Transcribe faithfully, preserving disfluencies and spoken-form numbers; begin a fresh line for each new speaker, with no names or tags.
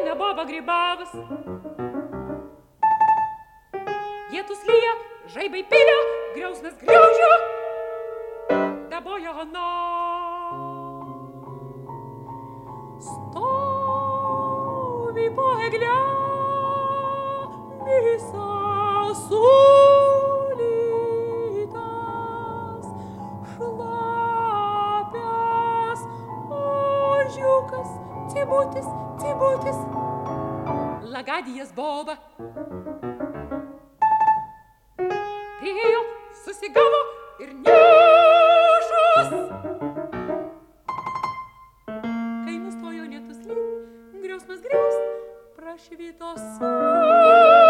eina boba grybavas. Lietus lyja, žaibai pilia, griausmas griaužia, daboja ona. Stovi po egle, visas sulytas, šlapias ožiukas, cibutis, cibutis, lagadijas boba. Priėjo, susigavo ir nešas. Kai nustojo lietus lyt, griausmas griaust, prašvito saulė.